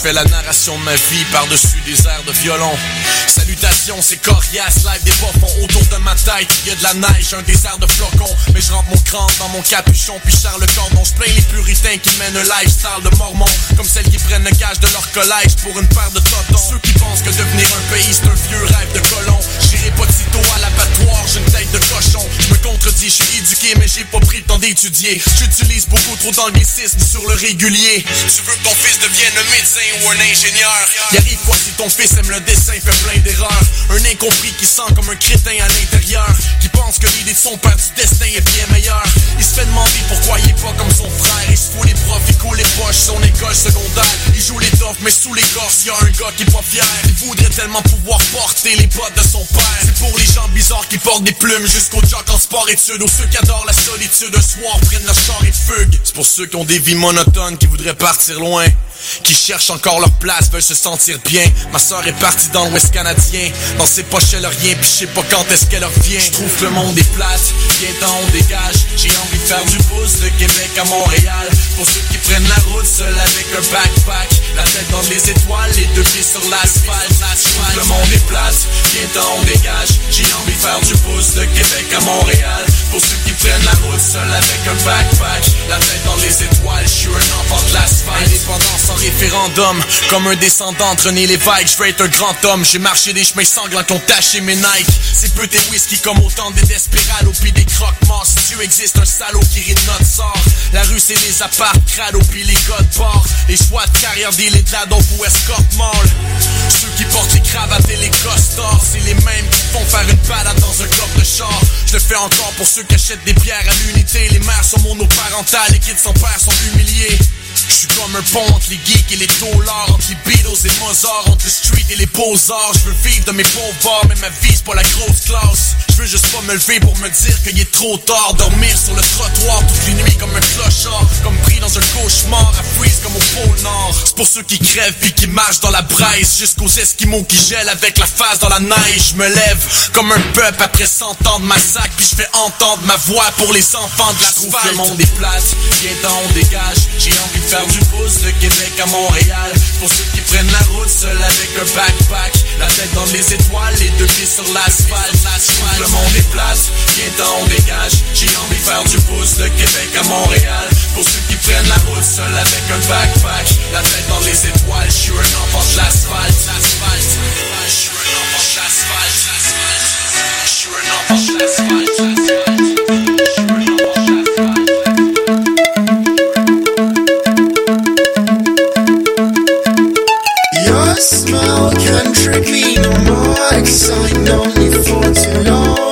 fais la narration de ma vie par-dessus des airs de violon. Salutations, c'est coriace, live des bas-fonds autour de ma tête. Y'a de la neige, un désert de flocons. Mais je rentre mon crâne dans mon capuchon puis je serre le cordon. Je plains les puritains qui mènent un lifestyle de mormons, comme celles qui prennent le gage de leur collège pour une paire de totons. Ceux qui pensent que devenir un pays c'est un vieux rêve de colon. J'irai pas de sitôt à l'abattoir, j'ai une tête de cochon. Je me contredis, je suis éduqué mais j'ai pas pris le temps d'étudier. J'utilise beaucoup trop d'anglicisme sur le régulier. Tu veux que ton fils devienne un médecin ou un ingénieur? Y arrive quoi si ton fils aime le dessin, fait plein d'erreurs? Un incompris qui sent comme un crétin à l'intérieur, qui pense que l'idée de son père du destin est bien meilleure. Il se fait demander pourquoi il est pas comme son frère. Il se fout les profs, il coule les poches, son école secondaire. Il joue les toffs mais sous l'écorce y'a un gars qui est pas fier. Il voudrait tellement pouvoir porter les bottes de son père. C'est pour les gens bizarres qui portent des plumes jusqu'aux jocks en sport-études, ou ceux qui adorent la solitude un soir prennent leur char et fugue. C'est pour ceux qui ont des vies monotones, qui voudraient partir loin, qui cherchent encore leur place, veulent se sentir bien. Ma soeur est partie dans l'Ouest canadien, dans ses poches elle a rien, pis je sais pas quand est-ce qu'elle revient. Je trouve que le monde est plate, viens-t'en on dégage. J'ai envie de faire du pouce de Québec à Montréal. Pour ceux qui prennent la route seul avec un backpack, la tête dans les étoiles, les deux pieds sur l'asphalte. Je trouve que le monde est plate, viens-t'en on dégage. J'ai envie de faire du pouce de Québec à Montréal. Pour ceux qui prennent la route seul avec un backpack, la tête dans les étoiles, je suis un enfant de l'asphalte. Indépendance en référendum, comme un descendant entre René Lévesque, je veux être un grand homme. J'ai marché des chemins sanglants qui ont taché mes Nike. C'est peu tes whisky comme autant des Desperados pis des croque-morts. Si Dieu existe, un salaud qui rit de notre sort. La rue c'est les apparts, crado pis les gars de bord. Les choix de carrière des de la dope ou escort mall. Ceux qui portent les cravates et les costards, c'est les mêmes qui font faire une balade dans un coffre de char. Je le fais encore pour ceux qui achètent des bières à l'unité. Les mères sont monoparentales, les kids sans père sont humiliés. Je suis comme un pont entre les geeks et les taulards, entre les Beatles et Mozart, entre le street et les beaux-arts. Je veux vivre de mes pauvres bars, mais ma vie c'est pas la grosse classe. Je veux juste pas me lever pour me dire qu'il est trop tard. Dormir sur le trottoir toutes les nuits comme un clochard, comme pris dans un cauchemar, à freeze comme au pôle Nord. C'est pour ceux qui crèvent puis qui marchent dans la braise, jusqu'aux Esquimaux qui gèlent avec la face dans la neige. Je me lève comme un peuple après 100 ans de massacre, puis je fais entendre ma voix pour les enfants de l'asphalte. Je trouve que le monde est plate, viens-t'en on dégage. J'ai envie de faire du pouce de Québec à Montréal. Pour ceux qui prennent la route seul avec un backpack, la tête dans les étoiles, les deux pieds sur l'asphalte. Le monde est plate, viens-t'en on dégage. J'ai envie de faire du pouce de Québec à Montréal. Pour ceux qui prennent la route seul avec un backpack, la tête dans les étoiles, je suis un enfant de l'asphalte. Je suis un enfant de l'asphalte. Je suis un enfant de l'asphalte. Smile can trick me no more, 'cause I known you for too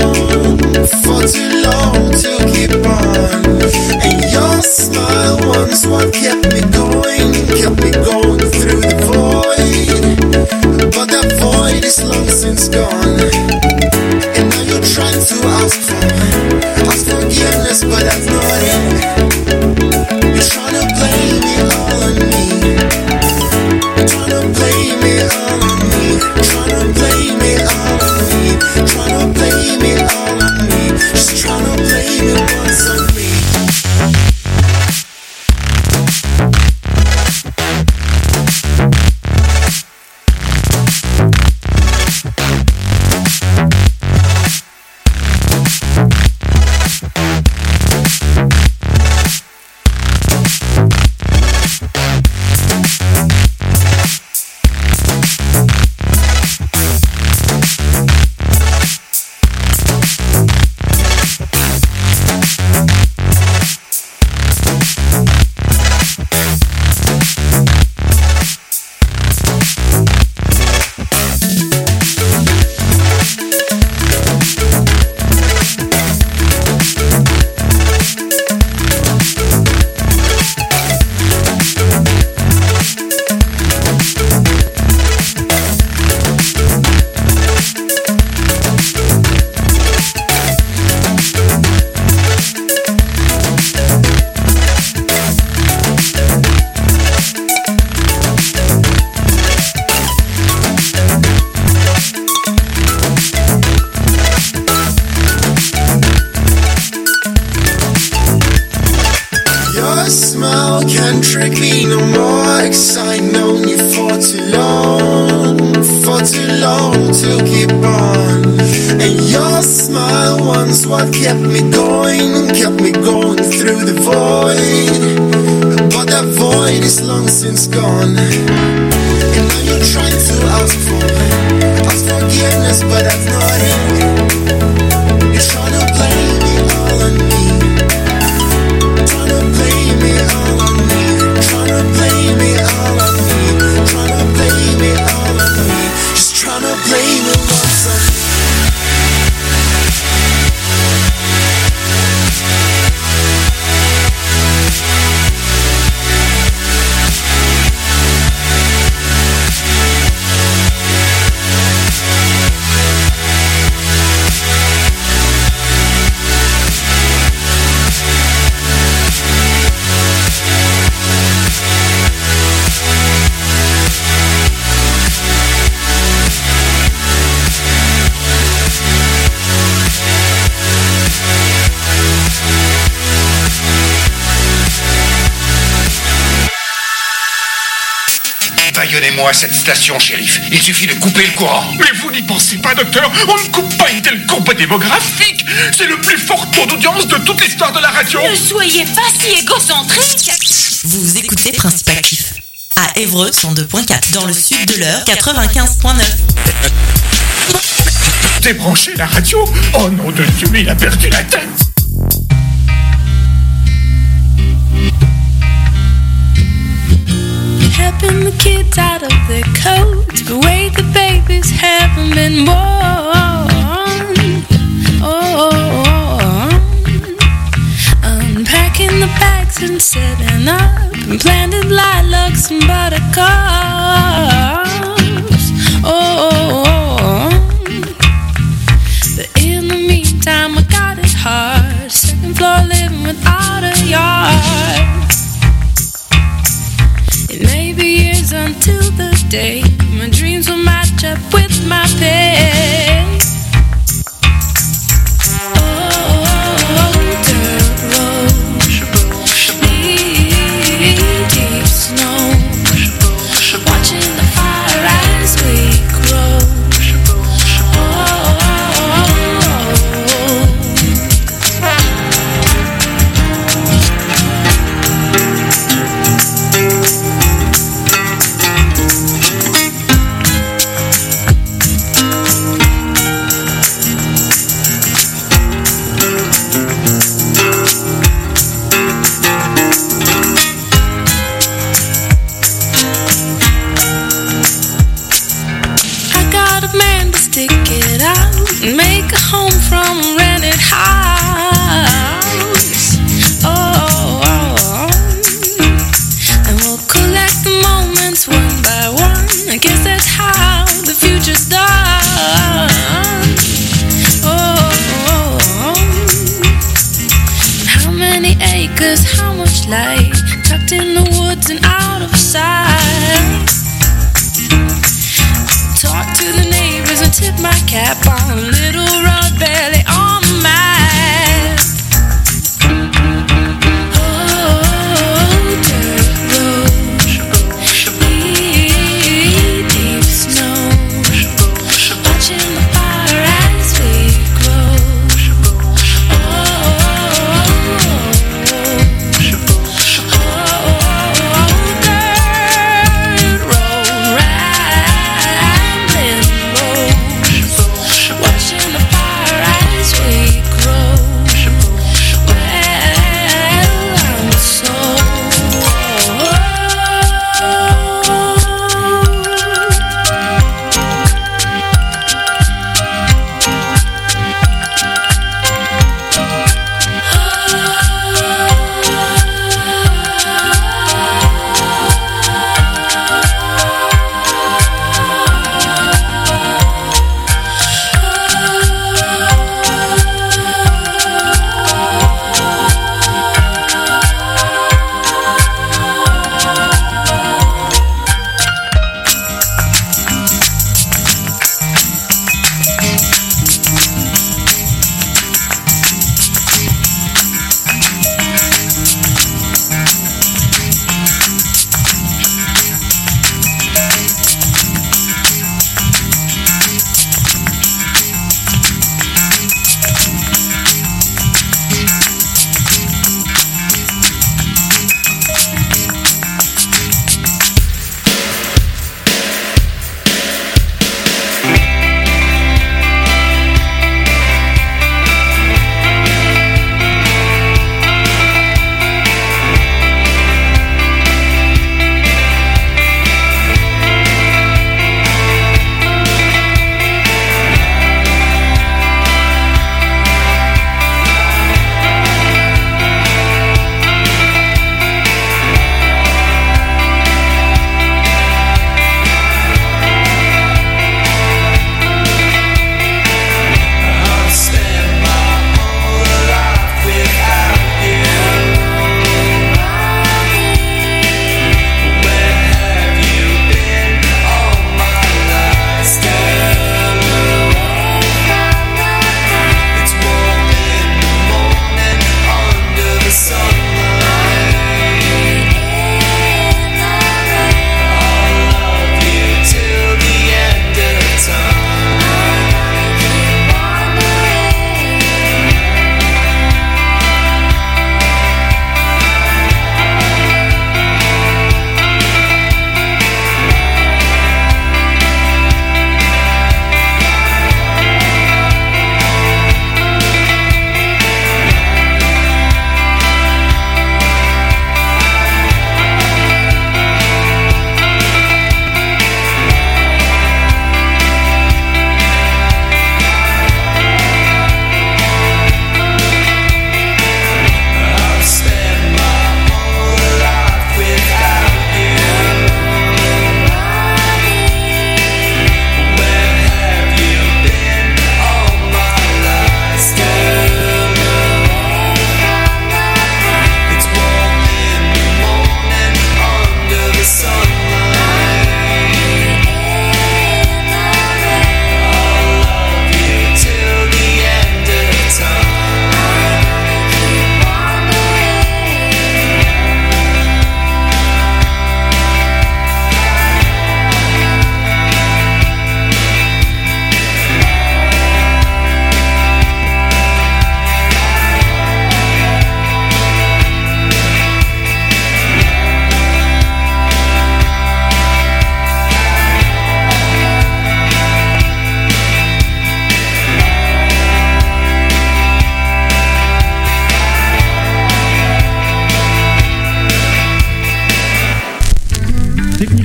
long to keep on. And your smile was what kept me going through the void. But that void is long since gone. And now you're trying to ask forgiveness, but that's not it. You're trying to blame it all on me. Tryna blame it all on me. Tryna blame it all on me. Tryna blame it all on me. Just tryna blame it once on me. to keep on. And your smile once what kept me going through the void. But that void is long since gone. And now you're trying to ask forgiveness, but that's not it. You're trying to blame it all on me. Trying to blame it all on me. Trying to blame it all on me. Trying to blame it all on me. Just trying to blame it once on me. Baillonnez-moi à cette station, shérif. Il suffit de couper le courant. Mais vous n'y pensez pas, docteur. On ne coupe pas une telle courbe démographique. C'est le plus fort taux d'audience de toute l'histoire de la radio. Ne soyez pas si égocentrique. Vous écoutez Principe Actif à Évreux 102.4, dans le sud de l'Eure 95.9. Débrancher la radio? Oh nom de Dieu, mais il a perdu la tête. Helping the kids out of their coats, but wait, the babies haven't been born. Unpacking the bags and setting up, and planted lilacs and buttercups. But in the meantime, I got it hard. Second floor living without a yard. It may be years until the day my dreams will match up with my pay. Dirt road, knee-deep snow, watching the fire as we grow. Make a home from a rented house. And we'll collect the moments one by one. I guess that's how the future's done. How many acres, how much light, tucked in the woods and out of sight. Talk to the neighbors and tip my cap on a little rod belly on the mat. Dirt road, knee-deep snow, watching the fire as we grow. Dirt road, rambling road, watching the fire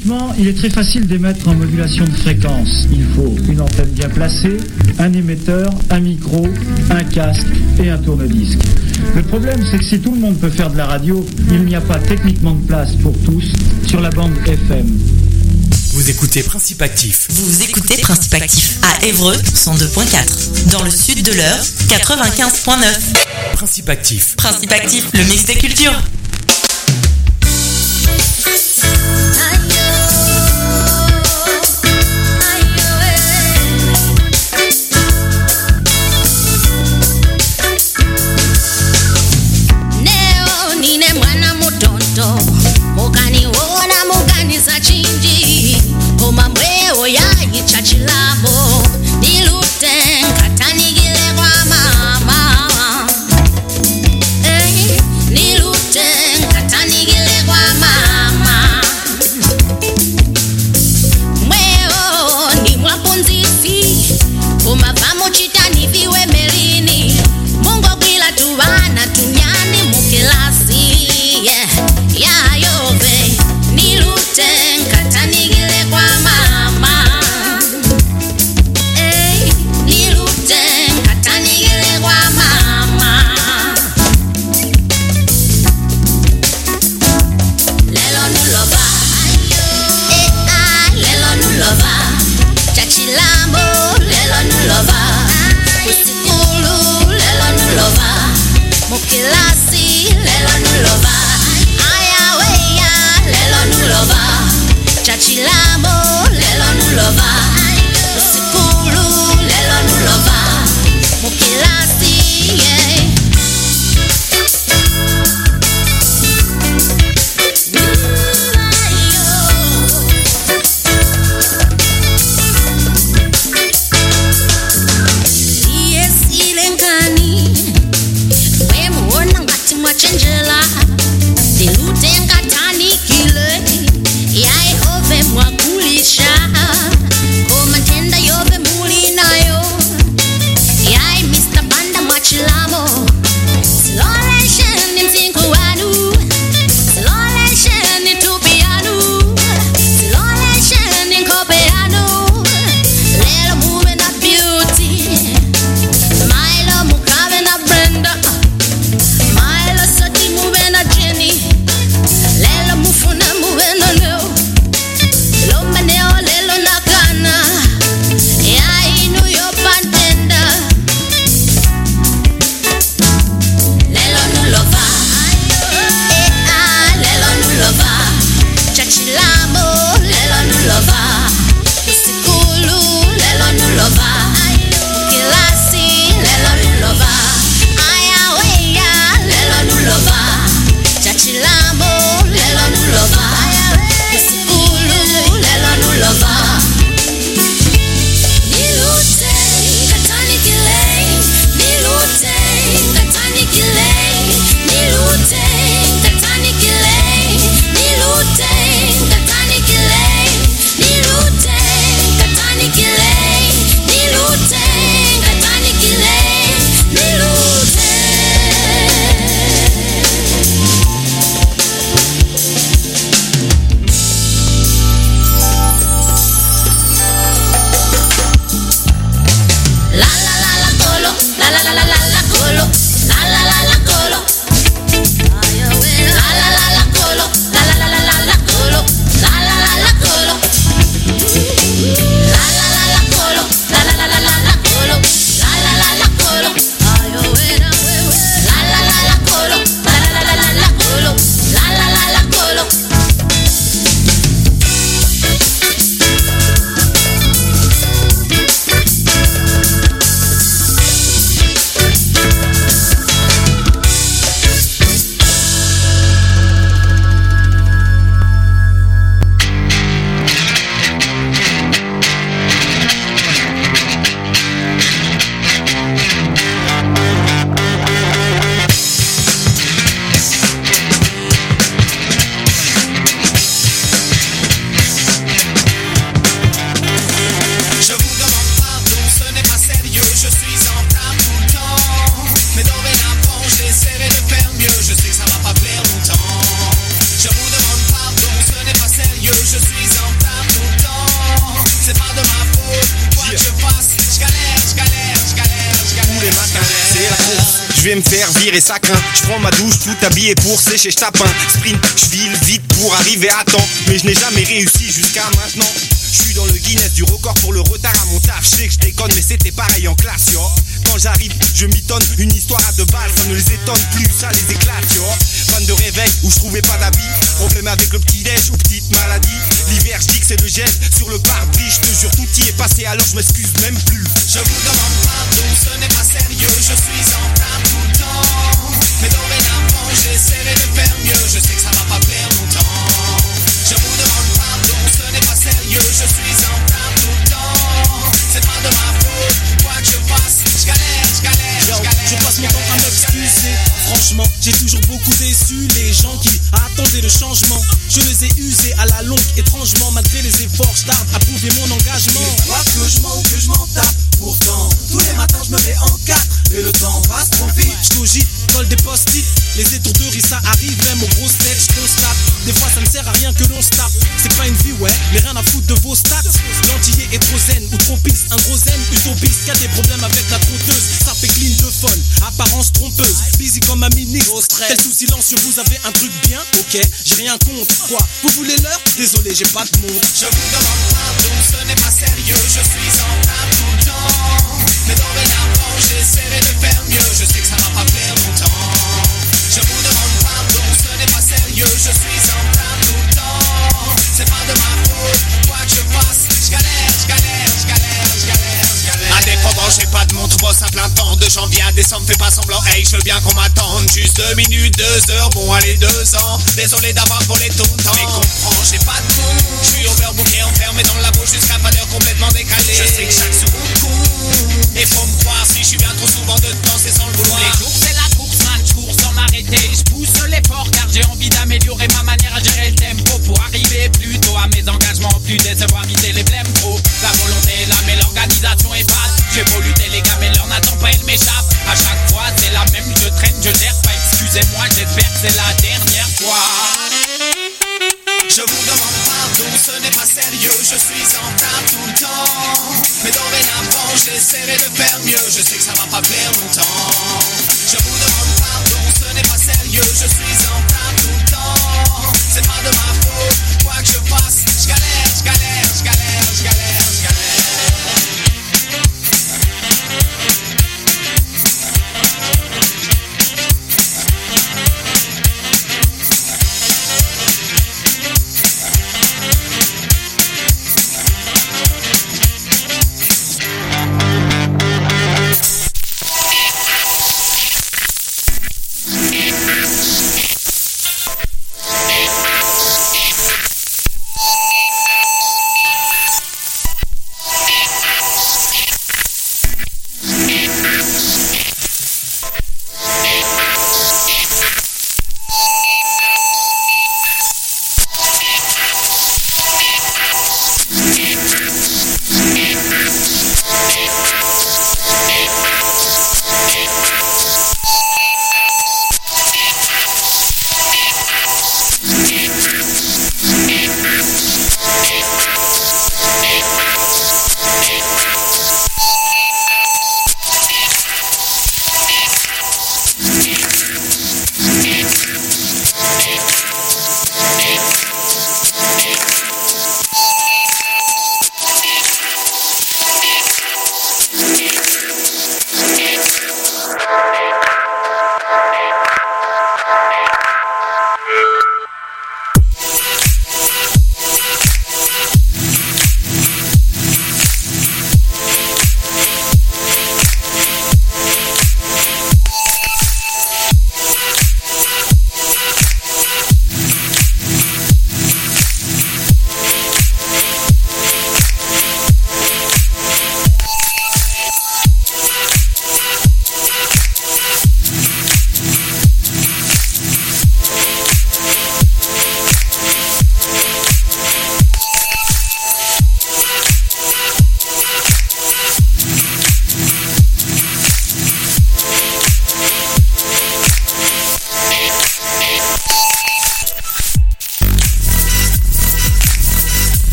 Techniquement, il est très facile d'émettre en modulation de fréquence. Il faut une antenne bien placée, un émetteur, un micro, un casque et un tourne-disque. Le problème, c'est que si tout le monde peut faire de la radio, il n'y a pas techniquement de place pour tous sur la bande FM. Vous écoutez Principe Actif. Vous écoutez Principe Actif à Évreux 102.4. Dans le sud de l'Eure 95.9. Principe Actif. Principe Actif, le mix des cultures. je vais me faire virer, ça craint. Je prends ma douche tout habillé pour sécher, je tape un sprint, je file vite pour arriver à temps. Mais je n'ai jamais réussi jusqu'à maintenant. Je suis dans le Guinness du record pour le retard à mon taf. Je sais que je déconne mais c'était pareil en classe, yo. Quand j'arrive, je mitonne une histoire à 2 balles. Ça ne les étonne plus, ça les éclate, yo. Fan de réveil où je trouvais pas d'habit. Problème avec le petit-déj ou petite maladie. L'hiver, je dis que c'est le gel sur le pare-brise. Je te jure, tout y est passé alors je m'excuse même plus. Je vous demande pardon, ce n'est pas sérieux. Je suis en retard tout le temps. Mais dorénavant, j'essaierai de faire mieux. Je sais que ça va pas plaire longtemps. Je vous demande pardon, ce n'est pas sérieux. Je suis en retard tout le temps. C'est pas de ma faute, quoi que je fasse. Je galère. Je passe mon temps à m'excuser. Franchement, j'ai toujours beaucoup déçu les gens qui attendaient le changement. Je les ai usés à la longue, étrangement. Malgré les efforts, je tarde à prouver mon engagement. Ils croient que je mens ou que je m'en tape. Pourtant, tous les matins je me mets en 4. Et le temps passe trop vite. Je cogite, colle des post-it. Les étourderies ça arrive même aux grosses têtes. Je constate, des fois ça ne sert à rien que l'on se tape. C'est pas une vie ouais, mais rien à foutre de vos stats. L'antillais est trop zen ou trop pisse. Un gros zen utopiste qui a des problèmes avec la trotteuse. Ça fait clean de fun, apparence trompeuse. Busy comme un ministre, tel sous silencieux. Vous avez un truc bien, ok, j'ai rien contre. Quoi, vous voulez l'heure? Désolé, j'ai pas de mots. Je vous demande pardon, ce n'est pas sérieux. Je suis en retard tout le temps. Mais dorénavant, j'essaierai de faire mieux. Je sais que ça va pas plaire longtemps. Je vous demande pardon, ce n'est pas sérieux. Je suis en retard tout le temps. C'est pas de ma faute, quoi que je fasse. Je galère. Indépendant, j'ai pas de montre, bosse à plein temps. De janvier à décembre, fais pas semblant. Hey, je veux bien qu'on m'attende. Juste 2 minutes, 2 heures, bon allez 2 ans. Désolé d'avoir volé tout le temps. Mais comprends, j'ai pas de monde. Je suis overbooké, enfermé dans le labo jusqu'à pas d'heure complètement décalé. Je sais que chaque seconde compte. Et faut me croire, si je suis bien trop souvent dedans, c'est sans le vouloir. Les jours c'est la course, man, je cours sans m'arrêter. Je pousse l'effort car j'ai envie d'améliorer ma manière à gérer le tempo. Pour arriver plus tôt à mes engagements, plus décevoir, viser les blèmes trop. La volonté est là mais l'organisation est basse. J'ai beau lutter les gars mais l'heure n'attend pas, elle m'échappe. À chaque fois c'est la même, je traîne, je gère pas. Excusez-moi, j'espère que c'est la dernière fois. Je vous demande pardon, ce n'est pas sérieux. Je suis en retard tout le temps. Mais dorénavant, j'essaierai de faire mieux. Je sais que ça va pas plaire longtemps. Je vous demande pardon, ce n'est pas sérieux. Je suis en retard tout le temps. C'est pas de ma faute, quoi que je fasse. Je galère.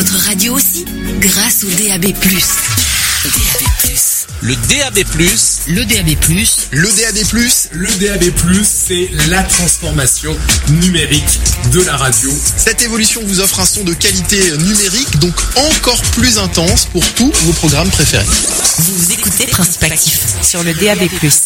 votre radio aussi grâce au DAB+. Le DAB+, le DAB+, le DAB+, le DAB+, c'est la transformation numérique de la radio. Cette évolution vous offre un son de qualité numérique, donc encore plus intense pour tous vos programmes préférés. Vous écoutez Principe Actif sur le DAB+.